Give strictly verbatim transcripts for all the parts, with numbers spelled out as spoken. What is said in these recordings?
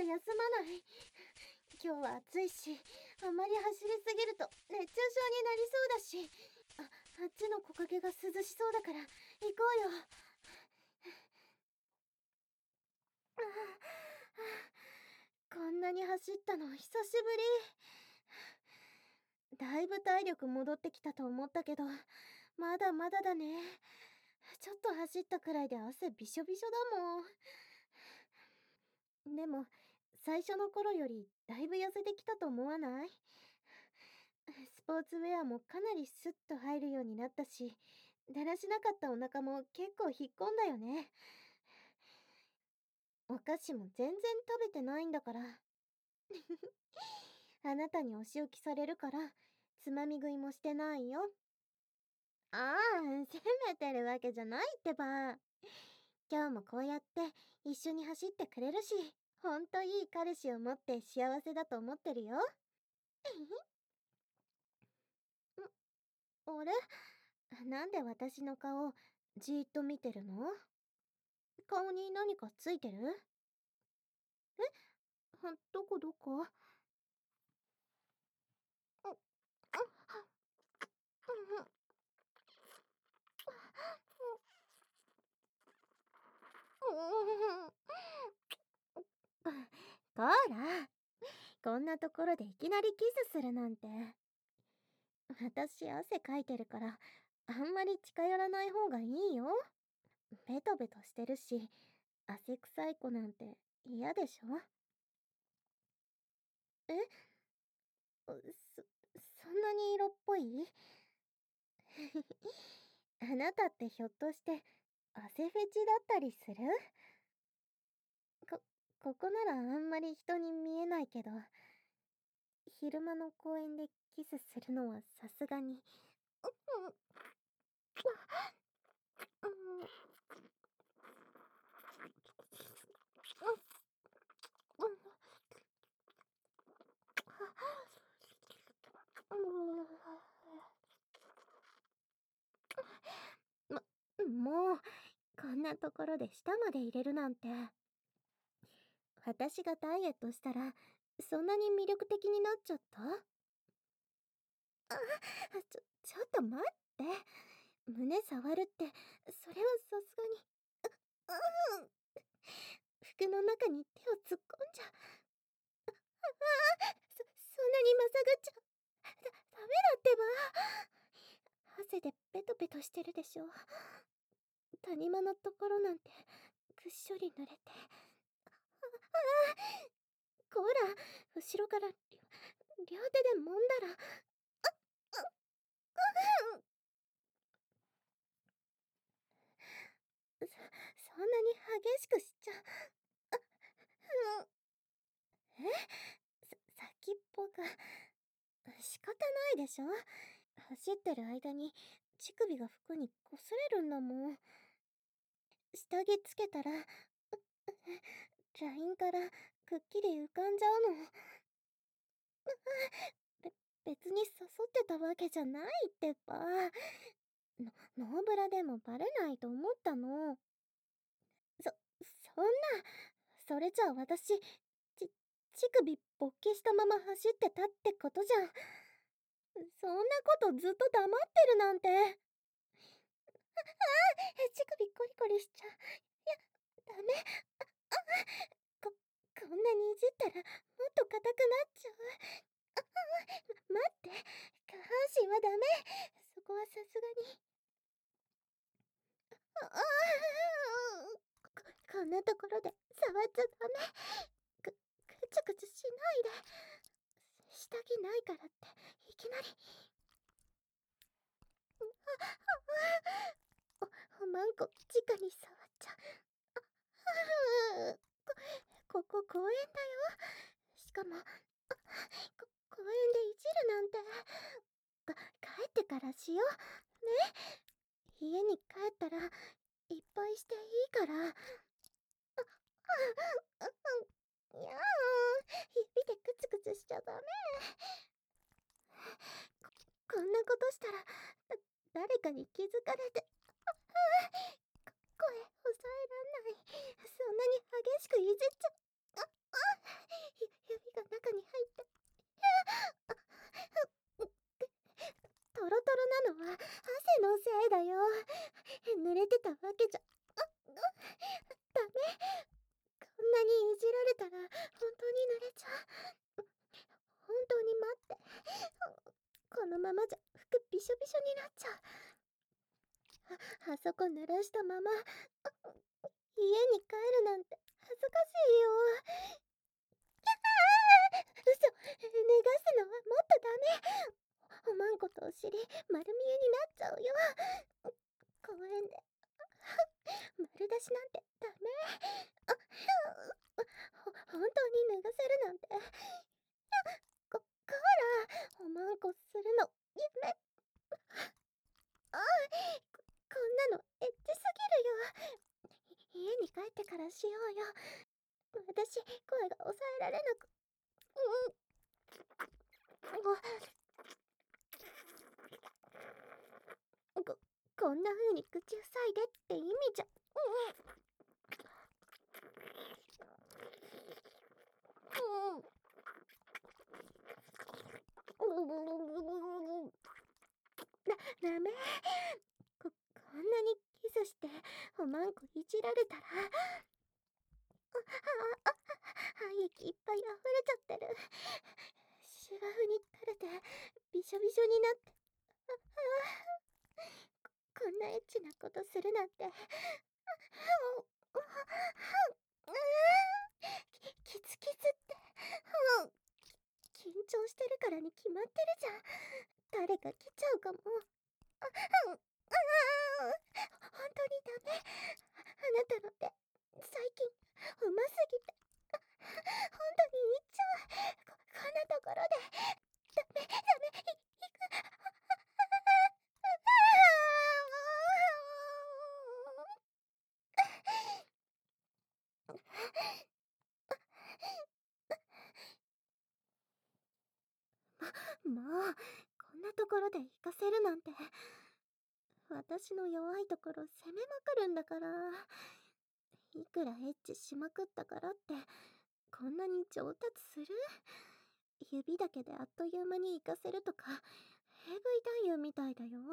が休まない。今日は暑いし、あまり走りすぎると熱中症になりそうだし、あ、あっちの木陰が涼しそうだから行こうよ。こんなに走ったの久しぶり。だいぶ体力戻ってきたと思ったけど、まだまだだね。ちょっと走ったくらいで汗びしょびしょだもん。でも、最初の頃よりだいぶ痩せてきたと思わない？スポーツウェアもかなりスッと入るようになったし、だらしなかったお腹も結構引っ込んだよね。お菓子も全然食べてないんだから。あなたにお仕置きされるから、つまみ食いもしてないよ。ああ、責めてるわけじゃないってば。今日もこうやって一緒に走ってくれるし、ほんといい彼氏を持って幸せだと思ってるよ。あれ、なんで私の顔じーっと見てるの？顔に何かついてる？え、どこどこ？こら、こんなところでいきなりキスするなんて。私汗かいてるから、あんまり近寄らない方がいいよ。ベトベトしてるし、汗臭い子なんて嫌でしょ？え、そ、そんなに色っぽい？あなたってひょっとして汗フェチだったりする？こ、ここならあんまり人に見えないけど、昼間の公園でキスするのはさすがに。も、もう、こんなところで舌まで入れるなんて。私がダイエットしたら、そんなに魅力的になっちゃった？あ、ちょ、ちょっと待って。胸触るって、それはさすがに。う、うん。服の中に手を突っ込んじゃ。ああ、そ、そんなにまさぐっちゃ。だ、ダメだってば。汗でペトペトしてるでしょ。谷間のところなんて、ぐっしょり濡れて。ああ、こら、後ろから両、両手で揉んだら。あ、う、うん。そ、そんなに激しくしちゃ。あ、うん。え、さ、先っぽが、仕方ないでしょ。走ってる間に乳首が服に擦れるんだもん。下着つけたら、ラインからくっきり浮かんじゃうの。べ、別に誘ってたわけじゃないってば。の、ノーブラでもバレないと思ったの。そ、そんな、それじゃあ私、ち、乳首勃起したまま走ってたってことじゃん。そんなことずっと黙ってるなんて。あ、ああ、乳首コリコリしちゃう。いや、ダメ。あ、あ、こ、こんなにいじったらもっと硬くなっちゃう。あ、あ、待って。下半身はダメ。そこはさすがに。ああ、こ、こんなところで触っちゃダメ。く、くちゅくちゅしないで。下着ないからっていきなり。あ、お、おまんこ直に触っちゃう。あ、こ、ここ公園だよ。しかも、あ、こ、公園でいじるなんて。か、帰ってからしよう。ね。家に帰ったら、いっぱいしていいから。あ、あ、うん、いやー、指でクツクツしちゃダメ。こ、こんなことしたら、だ、誰かに気づかれて。あ、あ、こ、声抑えらんない。そんなに激しくいじっちゃ。あ、あ。 わけじゃ、ダメ。こんなにいじられたら本当に濡れちゃう。本当に待って。このままじゃ服びしょびしょになっちゃう。あ、あそこ濡らしたまま家に帰るなんて恥ずかしいよ。嘘、脱がすのはもっとダメ。おまんことお尻丸見えになっちゃうよ。公園で丸出しなんてダメ。ほ本当に脱がせるなんて。こコーラ、おまんこするのやめ。あここんなのエッチすぎるよ。家に帰ってからしようよ。私声が抑えられなく。うんここんな風に口塞いでって意味じゃ。うんうんだ、ダメ。こ、こんなにキスしておまんこいじられたら、あ、あ、あ、廃液いっぱい溢れちゃってる。芝生に垂れてびしょびしょになって、あ、あ、こんなエッチなことするなんて。キツキツって、緊張してるからに決まってるじゃん。誰か来ちゃうかも。あ、うん、ああ、本当にダメ。あなたの手、最近、うますぎて。本当に言っちゃう。こ、こんなところで。ダメ、ダメ、い、いく。もう、こんなところで行かせるなんて。私の弱いところ攻めまくるんだから。いくらエッチしまくったからって、こんなに上達する？指だけであっという間に行かせるとか、エーブイ 男優みたいだよ。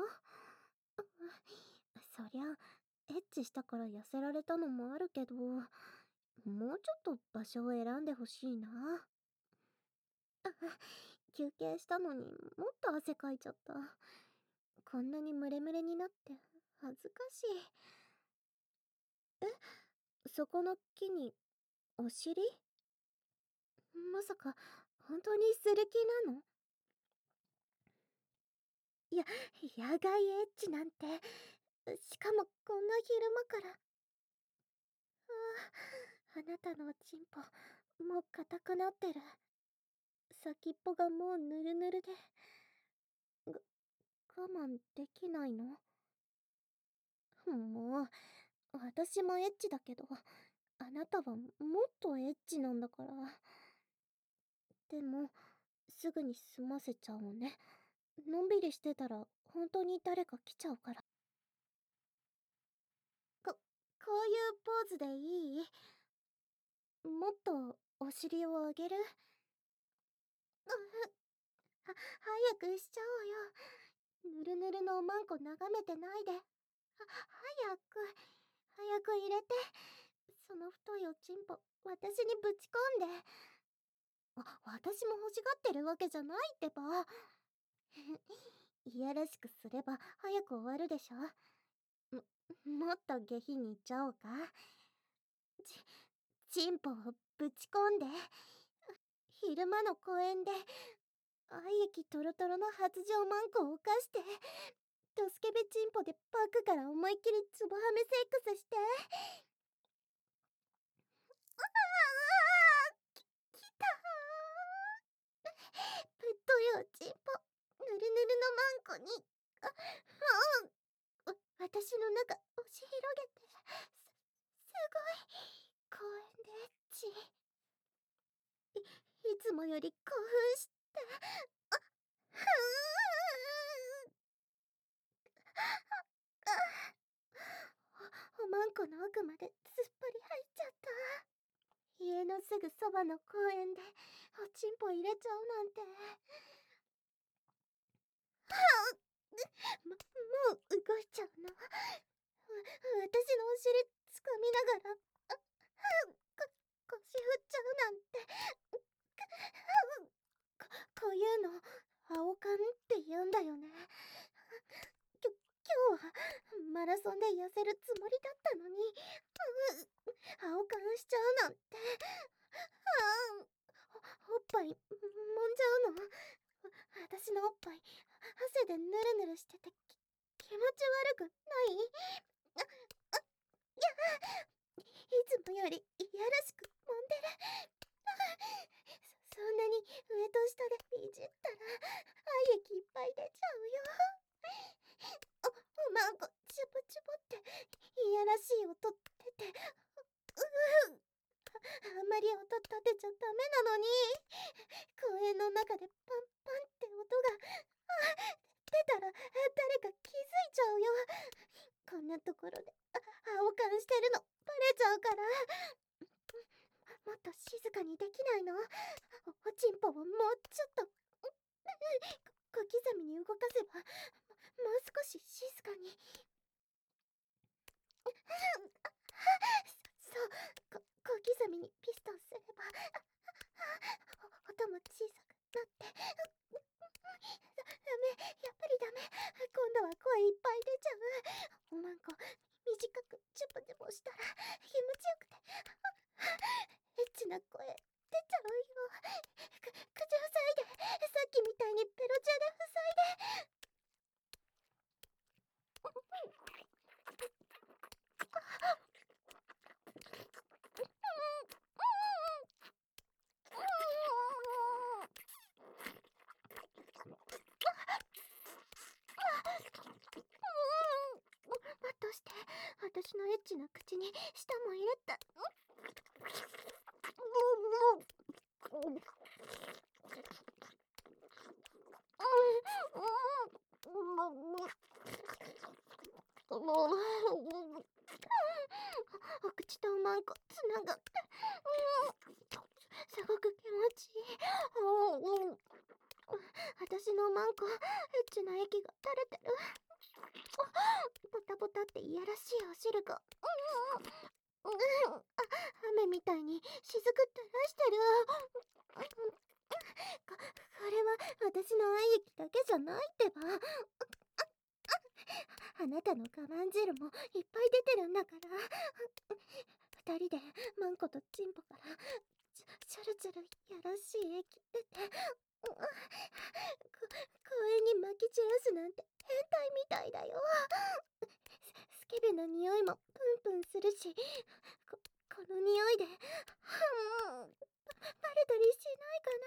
そりゃ、エッチしたから痩せられたのもあるけど、もうちょっと場所を選んでほしいな。休憩したのにもっと汗かいちゃった。こんなにムレムレになって恥ずかしい。え、そこの木にお尻？まさか本当にする気なの？いや、野外エッチなんて、しかもこんな昼間から。ああ、あなたのチンポもう硬くなってる。先っぽがもうヌルヌルで、が我慢できないの？もう、私もエッチだけど、あなたはもっとエッチなんだから。でも、すぐに済ませちゃおうね。のんびりしてたら、本当に誰か来ちゃうから。こ、こういうポーズでいい？もっとお尻を上げる？うは、早くしちゃおうよ。ぬるぬるのおまんこ眺めてないで。は、早く、早く入れて。その太いおちんぽ、私にぶち込んで。あ、私も欲しがってるわけじゃないってば。いやらしくすれば早く終わるでしょ。も、もっと下品にいっちゃおうか。ち、チンポをぶち込んで。昼間の公園で愛液トロトロの発情マンコを犯して、ドスケベチンポでパークから思いっきりツボはめセックスして。ああ、き、きたー。ぶっといおちんぽ、ぬるぬるのマンコに、あ、あ、私の中押し広げて、す、すごい、公園でエッチ。い、いつもより興奮して、あ、ふーん。お、おまんこの奥まですっぽり入っちゃった。家のすぐそばの公園でおちんぽ入れちゃうなんて。はあ、も、もう動いちゃうの？ 私のお尻つかみながら、あ、こ腰振っちゃうなんて。ここういうの青缶って言うんだよね。きょ今日はマラソンで痩せるつもりだったのに、う青缶しちゃうなんて。あお、おっぱいもんじゃうの。私のおっぱい汗でヌルヌルしててき気持ち悪くない？あ、あ、いや、いつもよりいやらしく揉んでる。そそんなに上と下でいじったら愛液いっぱい出ちゃうよ。お、おまんこチュポチュポっていやらしい音出て、ううあんまり音立てちゃダメなのに。公園の中でパンパンって音が、あ、出たら誰か気づいちゃうよ。こんなところであ青缶してるのバレちゃうから。もっと静かにできないの？お、おちんぽをもうちょっと、小刻みに動かせば、もう少し静かに。そう、こ小刻みにピストンすれば、お音も小さくなって。ダメ、やっぱりダメ。今度は声いっぱい出ちゃう。おまんこ短くチュポチュポしたら気持ちよくて、エッチな声出ちゃうよ。く口塞いで、さっきみたいにペロチュで塞いで。だとして私のエッチな口に舌も入れた。お口とおまんこつながって、すごく気持ちいい。私のおまんこエッチな液が垂れてる。ポタポタっていやらしいお汁が、うん、あ、雨みたいに雫垂らしてる。こ、これは私の愛液だけじゃないってば。あなたの我慢汁もいっぱい出てるんだから。二人でマンコとチンポからちょちょるちょるやらしい液出て、こ公園に撒き散らすなんて変態みたいだよ。スケベな匂いもプンプンするし、ここの匂いで、はん、バレたりしないか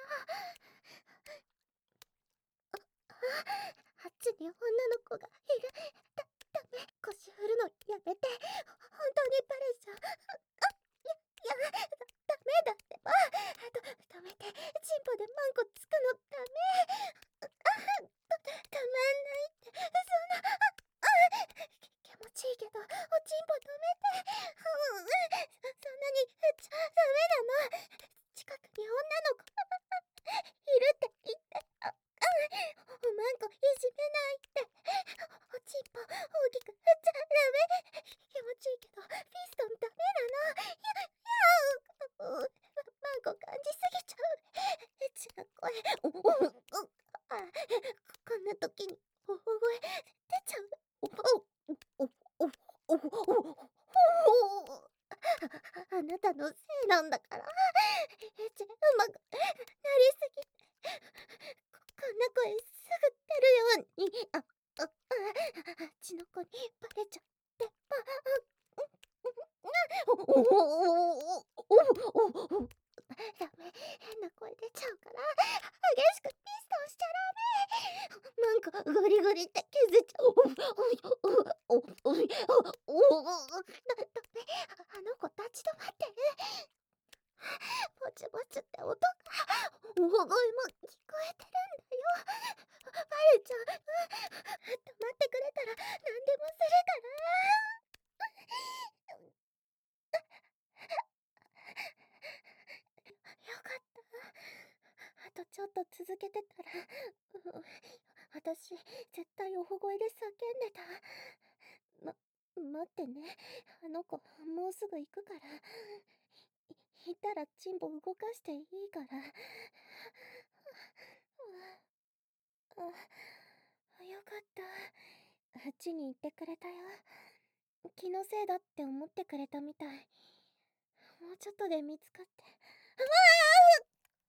な。あ、あっちに女の子がいる。だ、ダメ。腰振るのやめて。本当にバレちゃう。あ、いや、いや、だ、ダメだってば。と、止めて。チンポでマンコつくのダメ。あ、た、たまんないって。そんな、あ、あ、気持ちいいけど、おちんぽ止めて。うん、そんなに振っちゃダメなの。近くに女の子いるって言って。あ、あ、おまんこいじめないって。おちんぽ大きく振っちゃダメ。気持ちいいけど、ピストンダメなの。や、やう、マンコ感じすぎちゃう。エッチな声。お、お、お、あ、こんな時に大声出ちゃう。お、お、お、お、お、お、お、あ、あなたのせいなんだから。エッチうまくなりすぎて、こ、こんな声すぐ出るように。あ、あ、あ、あっちの子にバレちゃってば。お、お、お、お、お、お、お、ダメ。変な声出ちゃうから、激しくピストンしちゃダメ。なんかグリグリって削っちゃう。お、お、お、お、お、お、お、だ、ダメ。あの子立ち止まって。ぼちぼちって音が、大声も聞こえてるんだよ。バレちゃう。止まってくれたら何でもするから。よかった。あとちょっと続けてたら、う私絶対大声で叫んでた。ま、 待ってね。あの子、もうすぐ行くから。い、いたらチンポ動かしていいから。あ、あ、よかった。あっちに行ってくれたよ。気のせいだって思ってくれたみたい。もうちょっとで見つかって。うわあ、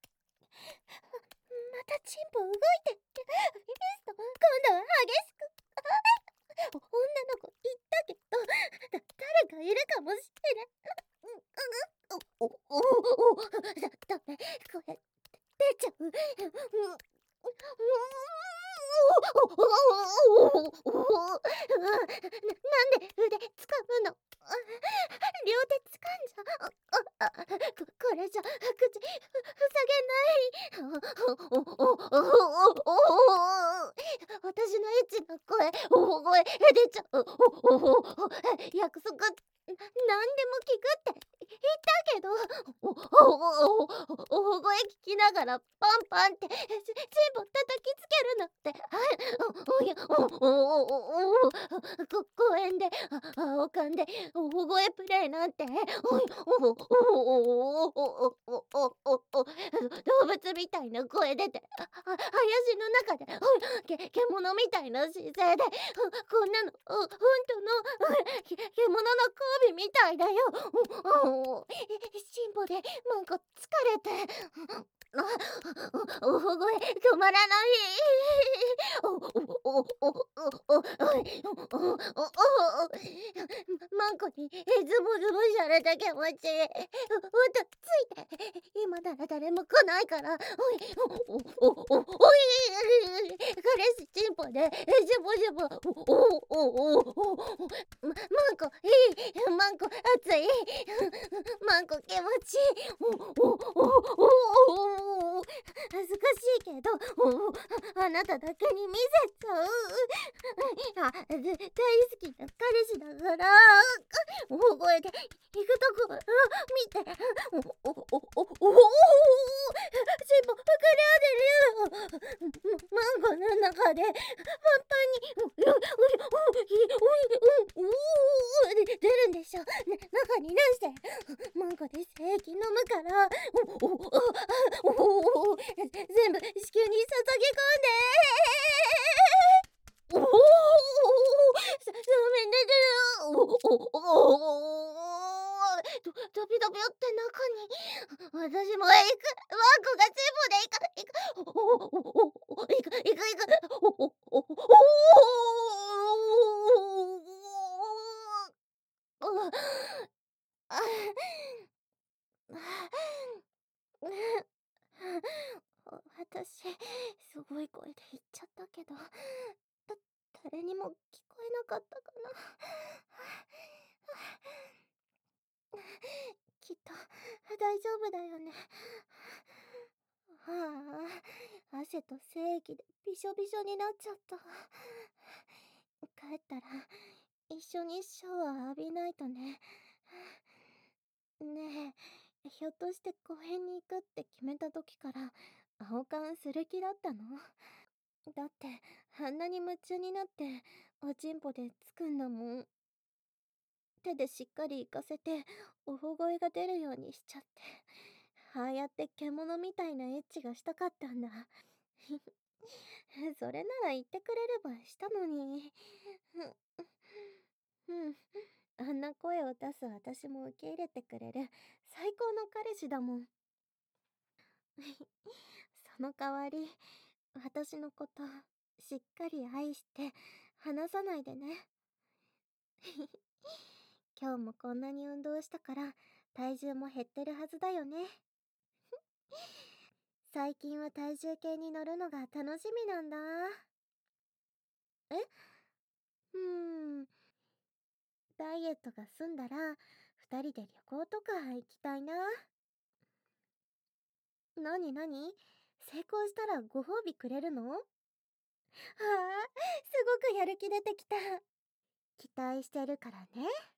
またチンポ動いて。ミスト、今度は激しく。お女の子言ったけど、だ、誰かいるかもしれない。お、お、お、お、お、だ、ダメ。これ、出ちゃう。うん、うん、なんで腕つかむの？両手つかんじゃ。あ、あ、こ、これじゃ口ふ、ふさげない。お、お、お、お、お、お、私のエッチな声、大声出ちゃう。お、お、お、約束、なんでも聞くって言ったけど、お、お、お、お、大声聞きながらパンパンってチンポ叩きつけるのって、お、おや、お、お、お、お、お、こ、公園で、あ、青缶で大声プレイなんて、おい、お、お、お、お、お、お、お、お、お、お、動物みたいな声出て、あ、あ、林の中で、おい、け、獣みたいな姿勢で、こんなの、ほんとの、け、獣の交尾みたいだよ。お、お、チンポで、なんか疲れて、あ、お、大声止まらない。お、お、お、お、お、お、お、お、お、お、マンコにズボズボされた気持ち。ほんと、ついて。今なら誰も来ないから。おい、お、お、お、お、おい、彼氏チンポで、ズボズボ、お、お、お、お、ま、マンコ、いい、マンコ、熱い。マンコ気持ちいい。お、お、お、お、お、恥ずかしいけど、お、あなただけに見せちゃう。あ、大好きな彼氏だから、大声で行くとこ、見て。お、お、お、お、お、お、チンポ膨らんでるよ。マンゴの中で、パンパンに、お、お、お、お、お、お、出るんでしょ。中に出して。マンゴで精液飲むから、お、お、お、お、全部子宮に注ぎ込んで。おお、さ、そうめん出てる。お、お、お、お、ド、ドビドビって中に。私も行く。ワンコが全部で行く。行く。お、お、お、お、行く、行く、行く。お、お、お、お、お、あ、私、すごい声で言っちゃったけど、だ、誰にも聞こえなかったかな。きっと大丈夫だよね。はあ、汗と精液でびしょびしょになっちゃった。帰ったら一緒にシャワー浴びないとね。ねえ、ひょっとして公園に行くって決めた時から青缶する気だったの？だってあんなに夢中になっておちんぽでつくんだもん。手でしっかり行かせておほ声が出るようにしちゃって、ああやって獣みたいなエッチがしたかったんだ。それなら言ってくれればしたのに。うん、あんな声を出す私も受け入れてくれる最高の彼氏だもん。その代わり、私のことしっかり愛して離さないでね。今日もこんなに運動したから体重も減ってるはずだよね。最近は体重計に乗るのが楽しみなんだ。え、うーん、ダイエットが済んだら二人で旅行とか行きたいな。なになに、成功したらご褒美くれるの？ああ、すごくやる気出てきた。期待してるからね。